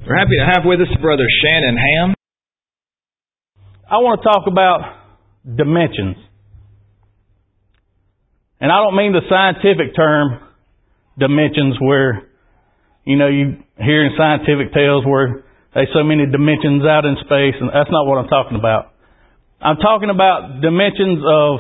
We're happy to have with us Brother Shannon Ham. I want to talk about dimensions. And I don't mean the scientific term dimensions where, you hear in scientific tales where there's so many dimensions out in space, and that's not what I'm talking about. I'm talking about dimensions of,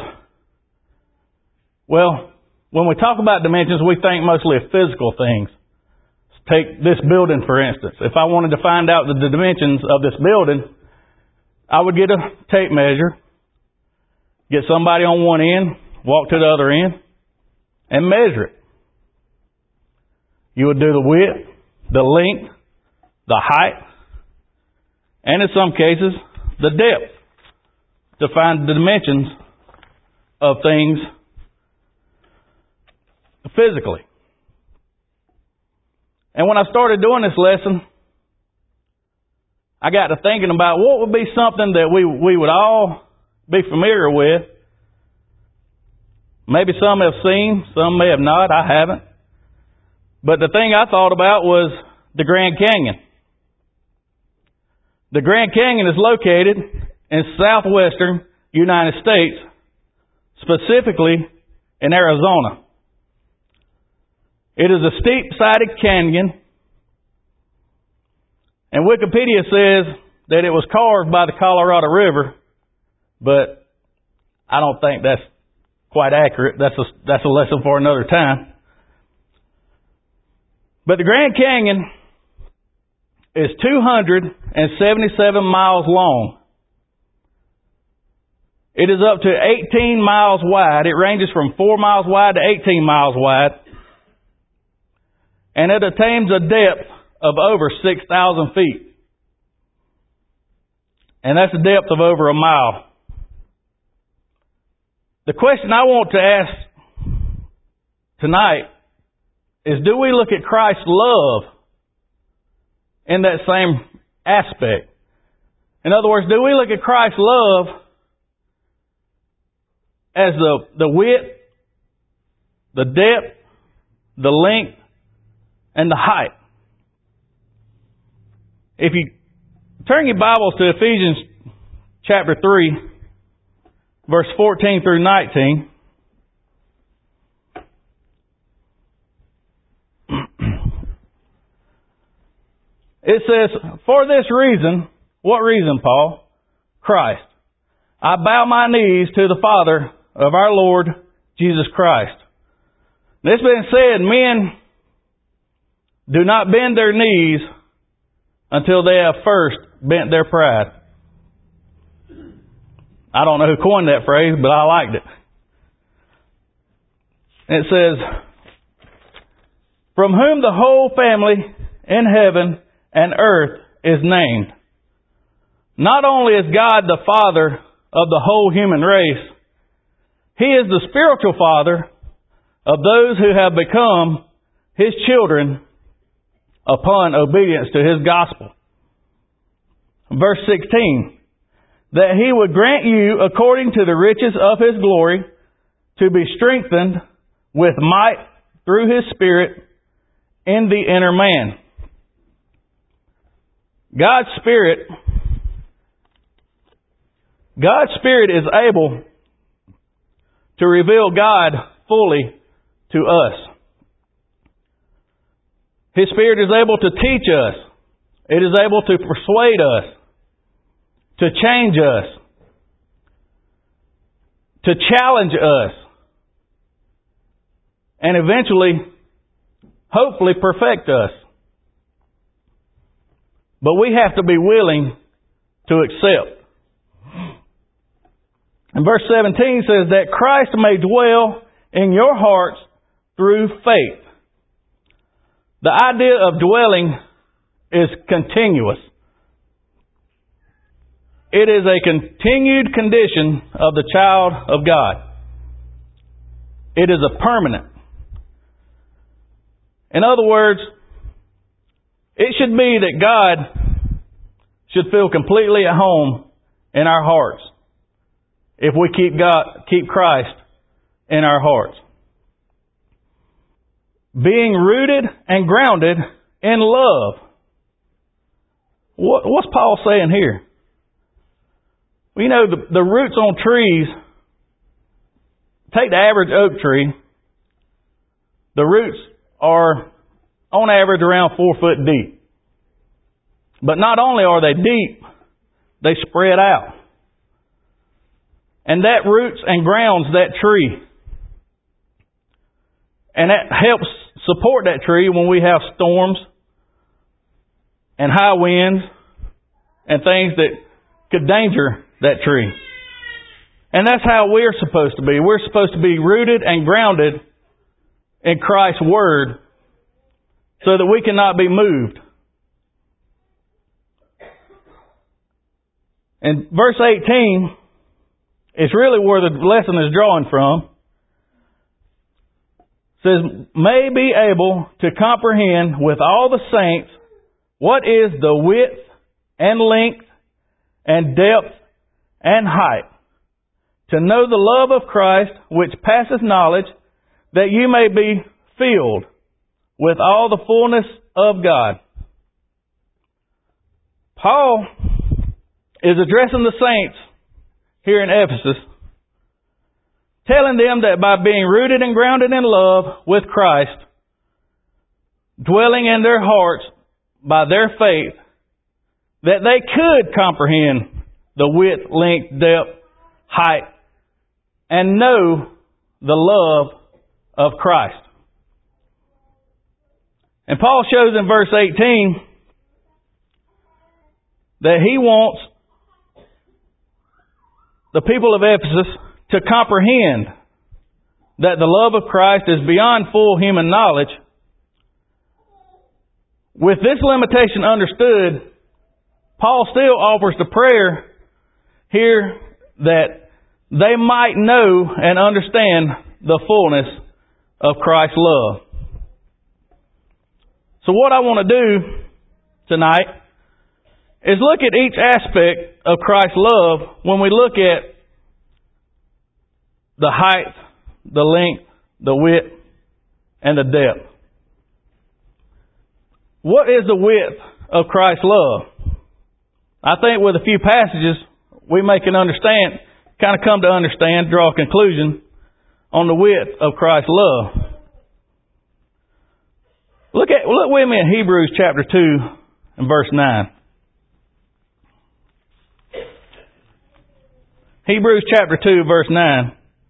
when we talk about dimensions, we think mostly of physical things. Take this building, for instance. If I wanted to find out the dimensions of this building, I would get a tape measure, get somebody on one end, walk to the other end, and measure it. You would do the width, the length, the height, and in some cases, the depth to find the dimensions of things physically. And when I started doing this lesson, I got to thinking about what would be something that we would all be familiar with. Maybe some have seen, some may have not, I haven't. But the thing I thought about was the Grand Canyon. The Grand Canyon is located in southwestern United States, specifically in Arizona. It is a steep-sided canyon, and Wikipedia says that it was carved by the Colorado River, but I don't think that's quite accurate. That's a lesson for another time. But the Grand Canyon is 277 miles long. It is up to 18 miles wide. It ranges from 4 miles wide to 18 miles wide. And it attains a depth of over 6,000 feet. And that's a depth of over a mile. The question I want to ask tonight is, do we look at Christ's love in that same aspect? In other words, do we look at Christ's love as the width, the depth, the length, and the height? If you turn your Bibles to Ephesians chapter 3, verse 14 through 19. It says, "For this reason," what reason, Paul? Christ. "I bow my knees to the Father of our Lord Jesus Christ." This being said, men do not bend their knees until they have first bent their pride. I don't know who coined that phrase, but I liked it. It says, "From whom the whole family in heaven and earth is named. Not only is God the Father of the whole human race, He is the spiritual Father of those who have become His children upon obedience to His gospel." Verse 16, "That He would grant you, according to the riches of His glory, to be strengthened with might through His Spirit in the inner man." God's Spirit is able to reveal God fully to us. His Spirit is able to teach us. It is able to persuade us, to change us, to challenge us, and eventually, hopefully, perfect us. But we have to be willing to accept. And verse 17 says that Christ may dwell in your hearts through faith. The idea of dwelling is continuous. It is a continued condition of the child of God. It is a permanent. In other words, it should be that God should feel completely at home in our hearts if we keep Christ in our hearts. Being rooted and grounded in love What's Paul saying here? Well, you know, the roots on trees, take the average oak tree, the roots are on average around 4 foot deep. But not only are they deep, they spread out. And that roots and grounds that tree. And that helps support that tree when we have storms and high winds and things that could endanger that tree. And that's how we're supposed to be. We're supposed to be rooted and grounded in Christ's Word so that we cannot be moved. And verse 18 is really where the lesson is drawn from. It says, may be able to comprehend with all the saints what is the width and length and depth and height, to know the love of Christ which passeth knowledge, that you may be filled with all the fullness of God. Paul is addressing the saints here in Ephesus, telling them that by being rooted and grounded in love with Christ, dwelling in their hearts by their faith, that they could comprehend the width, length, depth, height, and know the love of Christ. And Paul shows in verse 18 that he wants the people of Ephesus to comprehend that the love of Christ is beyond full human knowledge. With this limitation understood, Paul still offers the prayer here that they might know and understand the fullness of Christ's love. So what I want to do tonight is look at each aspect of Christ's love when we look at the height, the length, the width, and the depth. What is the width of Christ's love? I think with a few passages we may come to understand, draw a conclusion on the width of Christ's love. Look with me in Hebrews chapter 2 and verse 9. Hebrews chapter 2 verse 9.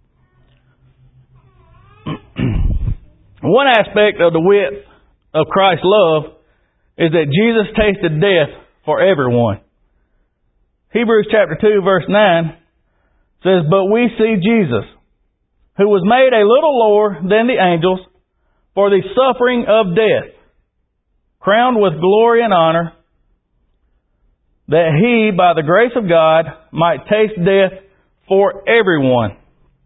One aspect of the width of Christ's love is that Jesus tasted death for everyone. Hebrews chapter 2 verse 9 says, but we see Jesus, who was made a little lower than the angels for the suffering of death, crowned with glory and honor, that he, by the grace of God, might taste death for everyone.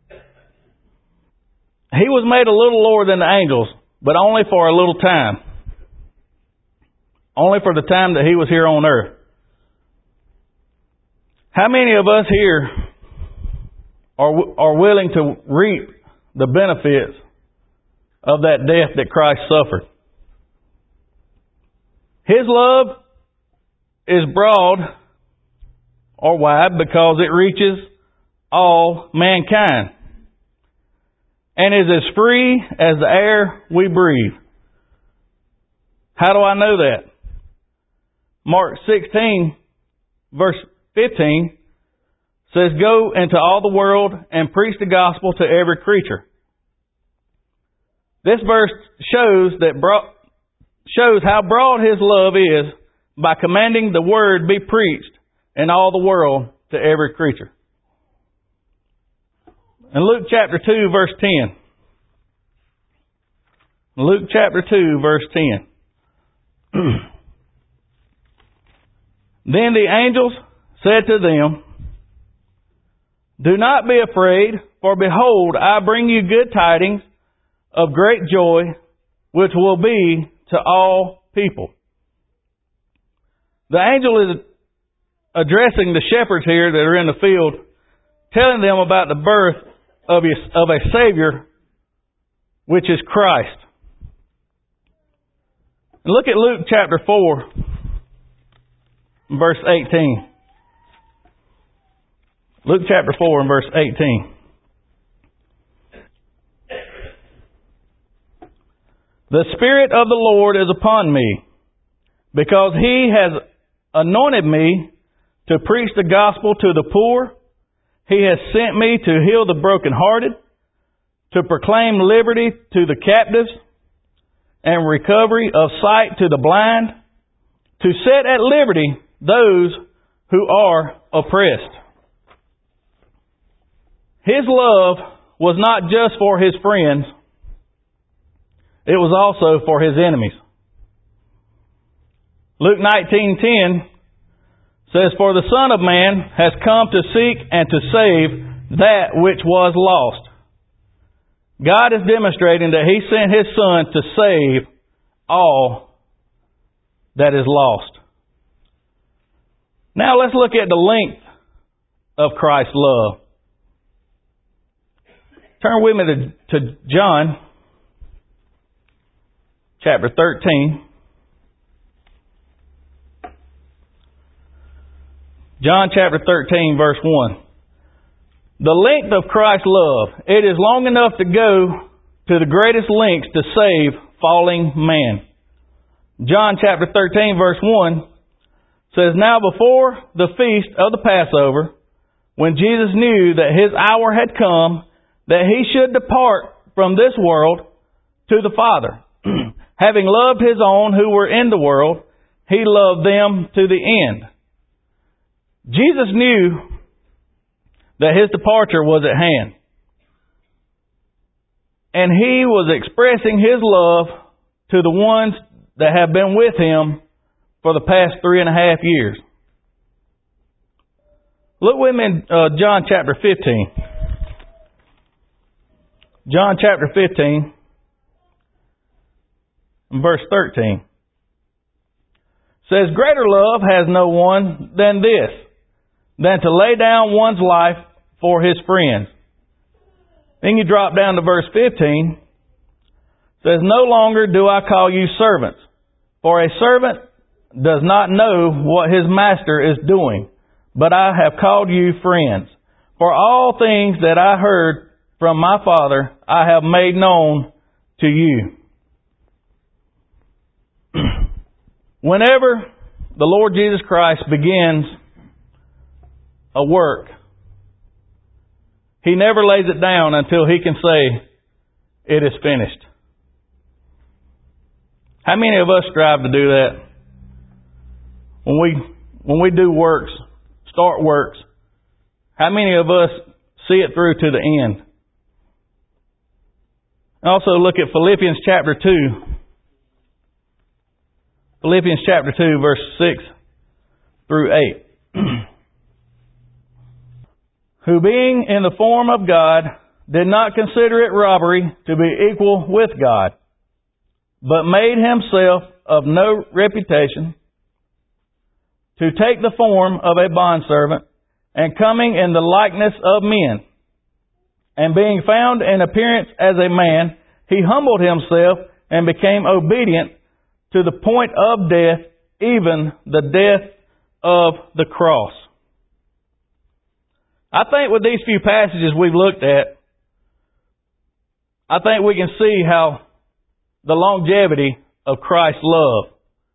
He was made a little lower than the angels, but only for a little time. Only for the time that he was here on earth. How many of us here are willing to reap the benefits of that death that Christ suffered? His love is broad or wide because it reaches all mankind and is as free as the air we breathe. How do I know that? Mark 16 verse 15 says, go into all the world and preach the gospel to every creature. This verse shows how broad his love is by commanding the word be preached in all the world to every creature. In Luke chapter 2 verse 10. Luke chapter 2 verse 10. Then the angels said to them, do not be afraid, for behold, I bring you good tidings of great joy, which will be to all people. The angel is addressing the shepherds here that are in the field, telling them about the birth of a Savior, which is Christ. And look at Luke chapter 4 verse 18. Luke chapter 4 and verse 18. The Spirit of the Lord is upon me, because He has anointed me to preach the gospel to the poor. He has sent me to heal the brokenhearted, to proclaim liberty to the captives, and recovery of sight to the blind, to set at liberty those who are oppressed. His love was not just for His friends, it was also for His enemies. Luke 19:10 says, "For the Son of Man has come to seek and to save that which was lost." God is demonstrating that He sent His Son to save all that is lost. Now let's look at the length of Christ's love. Turn with me to John chapter 13. John chapter 13 verse 1. The length of Christ's love. It is long enough to go to the greatest lengths to save falling man. John chapter 13 verse 1 says, "Now before the feast of the Passover, when Jesus knew that His hour had come, that He should depart from this world to the Father, having loved His own who were in the world, He loved them to the end." Jesus knew that His departure was at hand. And He was expressing His love to the ones that have been with Him for the past 3.5 years. Look with me in John chapter 15. John chapter 15, verse 13. Says, "Greater love has no one than this, than to lay down one's life for his friends." Then you drop down to verse 15. Says, "No longer do I call you servants, for a servant does not know what his master is doing, but I have called you friends. For all things that I heard from my Father, I have made known to you." Whenever the Lord Jesus Christ begins a work, He never lays it down until He can say, "It is finished." How many of us strive to do that? When we do works, start works, how many of us see it through to the end? Also look at Philippians chapter 2. Philippians chapter 2 verse 6 through 8. "Who being in the form of God did not consider it robbery to be equal with God, but made Himself of no reputation, to take the form of a bondservant, and coming in the likeness of men, and being found in appearance as a man, He humbled Himself and became obedient to the point of death, even the death of the cross." I think with these few passages we've looked at, I think we can see how the longevity of Christ's love,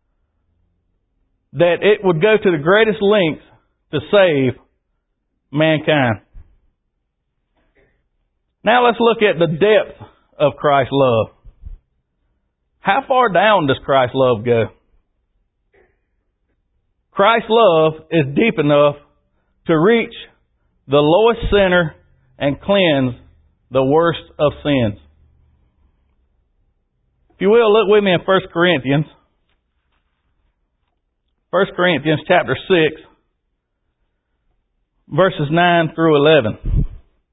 that it would go to the greatest lengths to save mankind. Now let's look at the depth of Christ's love. How far down does Christ's love go? Christ's love is deep enough to reach the lowest sinner and cleanse the worst of sins. If you will, look with me in 1 Corinthians. 1 Corinthians chapter 6, verses 9 through 11.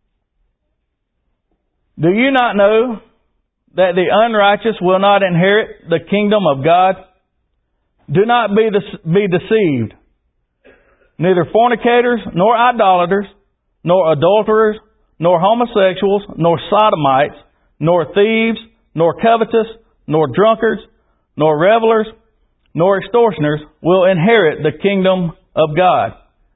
"Do you not know that the unrighteous will not inherit the kingdom of God? Do not be deceived. Neither fornicators, nor idolaters, nor adulterers, nor homosexuals, nor sodomites, nor thieves, nor covetous, nor drunkards, nor revelers nor extortioners will inherit the kingdom of God.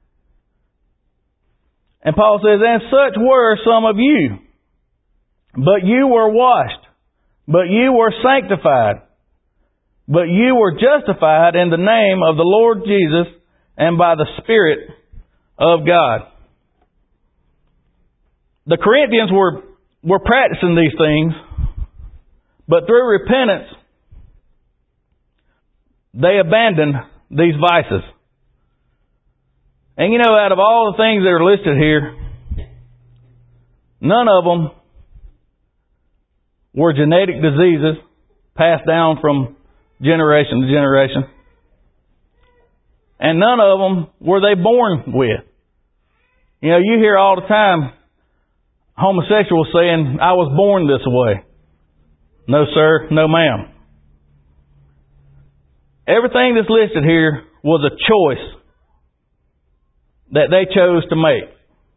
And Paul says, and such were some of you. But you were washed. But you were sanctified. But you were justified in the name of the Lord Jesus and by the Spirit of God. The Corinthians were practicing these things, but through repentance, they abandoned these vices. And out of all the things that are listed here, none of them were genetic diseases passed down from generation to generation. And none of them were they born with. You hear all the time homosexuals saying, I was born this way. No sir, no ma'am. Everything that's listed here was a choice that they chose to make.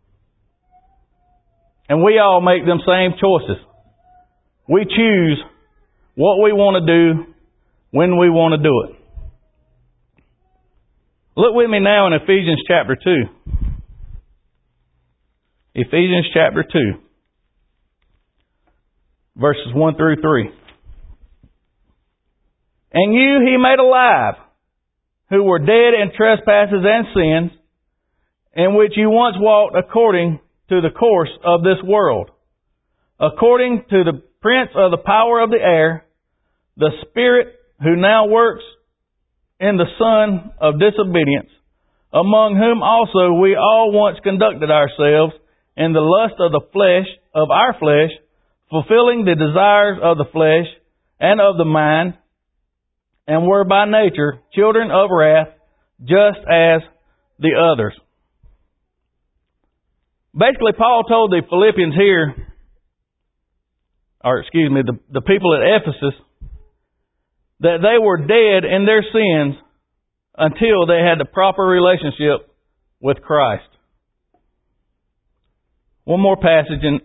And we all make them same choices. We choose what we want to do when we want to do it. Look with me now in Ephesians chapter 2. Ephesians chapter 2. Verses 1 through 3. And you he made alive, who were dead in trespasses and sins, in which you once walked according to the course of this world, according to the prince of the power of the air, the spirit who now works in the son of disobedience, among whom also we all once conducted ourselves in the lust of the flesh, of our flesh, fulfilling the desires of the flesh and of the mind, and were by nature children of wrath, just as the others. Basically, Paul told the Philippians here, the people at Ephesus, that they were dead in their sins until they had the proper relationship with Christ. One more passage in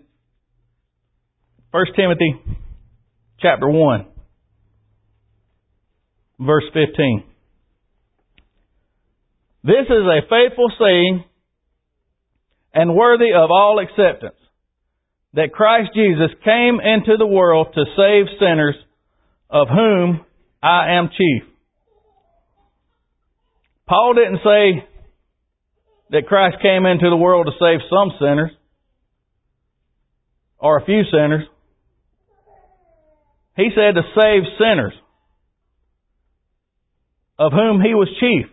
1 Timothy chapter 1, verse 15. This is a faithful saying and worthy of all acceptance, that Christ Jesus came into the world to save sinners, of whom I am chief. Paul didn't say that Christ came into the world to save some sinners, or a few sinners. He said to save sinners, of whom he was chief.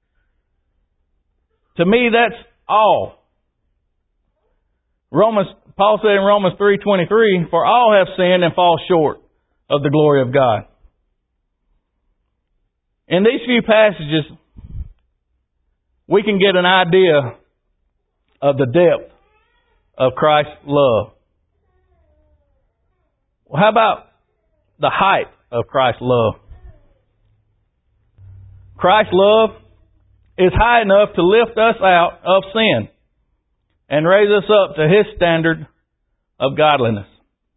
To me, that's all. Paul said in Romans 3:23, for all have sinned and fall short of the glory of God. In these few passages, we can get an idea of the depth of Christ's love. Well, how about the height of Christ's love? Christ's love is high enough to lift us out of sin and raise us up to His standard of godliness.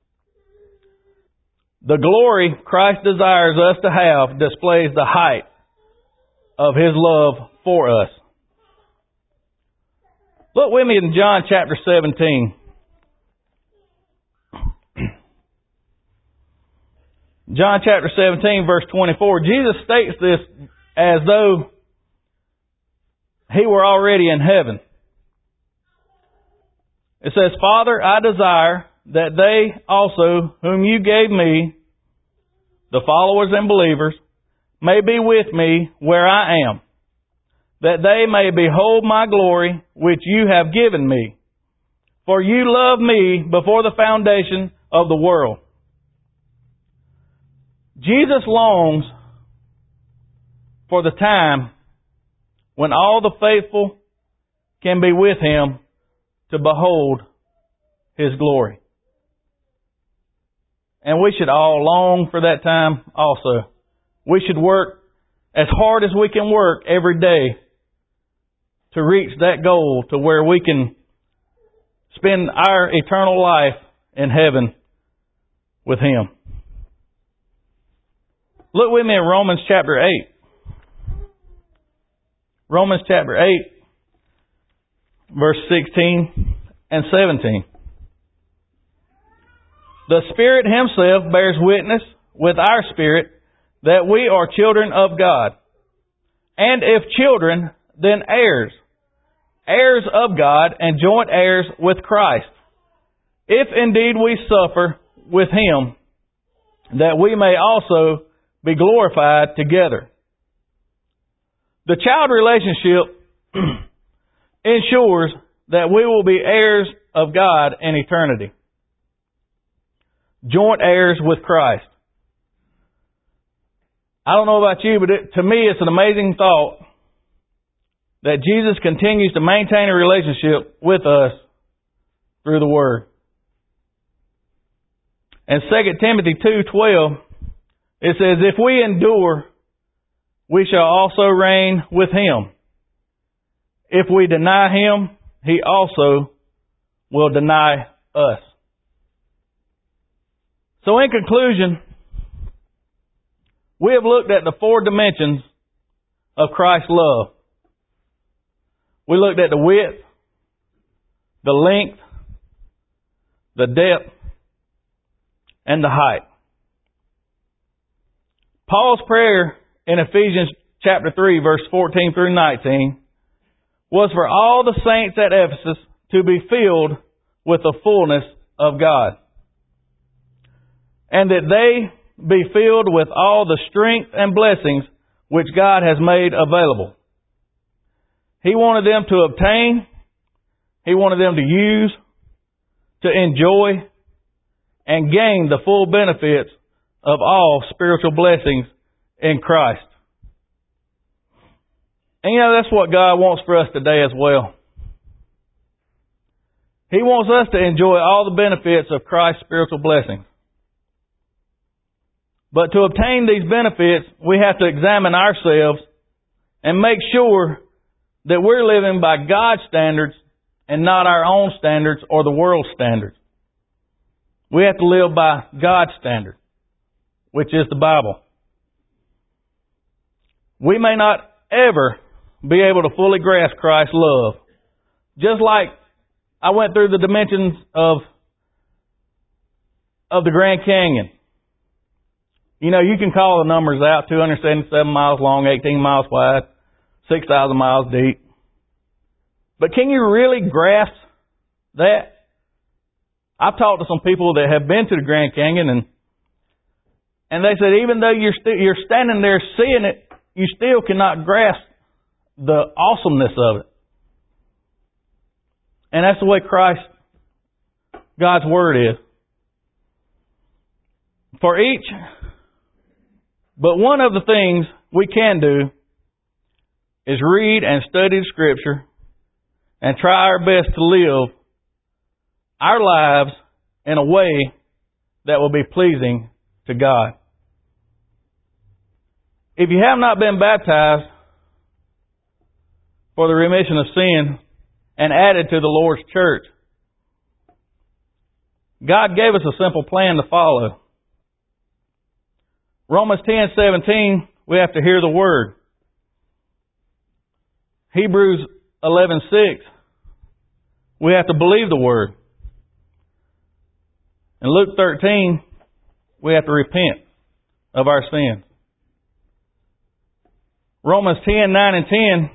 The glory Christ desires us to have displays the height of His love for us. Look with me in John chapter 17. John chapter 17 verse 24. Jesus states this as though He were already in heaven. It says, Father, I desire that they also, whom you gave me, the followers and believers, may be with me where I am, that they may behold my glory which you have given me. For you loved me before the foundation of the world. Jesus longs for the time when all the faithful can be with Him to behold His glory. And we should all long for that time also. We should work as hard as we can work every day to reach that goal to where we can spend our eternal life in heaven with Him. Look with me in Romans chapter 8. Romans chapter 8, verse 16 and 17. The Spirit Himself bears witness with our spirit that we are children of God. And if children, then heirs, heirs of God and joint heirs with Christ, if indeed we suffer with Him, that we may also be glorified together. The child relationship ensures that we will be heirs of God in eternity, joint heirs with Christ. I don't know about you, but to me it's an amazing thought that Jesus continues to maintain a relationship with us through the Word. In 2 Timothy 2:12, it says, if we endure, we shall also reign with Him. If we deny Him, He also will deny us. So in conclusion, we have looked at the 4 dimensions of Christ's love. We looked at the width, the length, the depth, and the height. Paul's prayer in Ephesians chapter 3, verse 14 through 19, was for all the saints at Ephesus to be filled with the fullness of God, and that they be filled with all the strength and blessings which God has made available. He wanted them to obtain, He wanted them to use, to enjoy, and gain the full benefits of all spiritual blessings in Christ. And that's what God wants for us today as well. He wants us to enjoy all the benefits of Christ's spiritual blessings. But to obtain these benefits, we have to examine ourselves and make sure that we're living by God's standards and not our own standards or the world's standards. We have to live by God's standard, which is the Bible. We may not ever be able to fully grasp Christ's love. Just like I went through the dimensions of the Grand Canyon. You can call the numbers out, 277 miles long, 18 miles wide, 6,000 miles deep. But can you really grasp that? I've talked to some people that have been to the Grand Canyon and they said even though you're standing there seeing it, you still cannot grasp the awesomeness of it. And that's the way God's Word is. For each, but one of the things we can do is read and study the Scripture and try our best to live our lives in a way that will be pleasing to God. If you have not been baptized for the remission of sin and added to the Lord's church, God gave us a simple plan to follow. Romans 10:17, we have to hear the Word. Hebrews 11:6, we have to believe the Word. In Luke 13, we have to repent of our sins. Romans 10:9 and 10,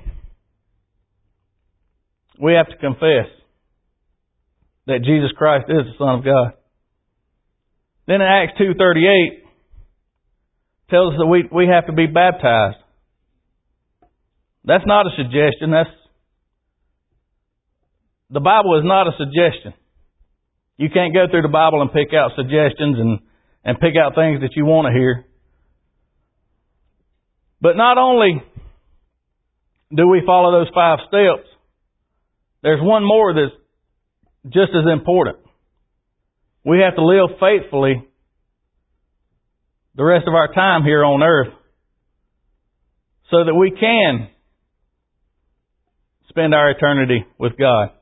we have to confess that Jesus Christ is the Son of God. Then in Acts 2:38, tells us that we have to be baptized. That's not a suggestion. The Bible is not a suggestion. You can't go through the Bible and pick out suggestions and pick out things that you want to hear. But not only do we follow those 5 steps, there's one more that's just as important. We have to live faithfully the rest of our time here on earth so that we can spend our eternity with God.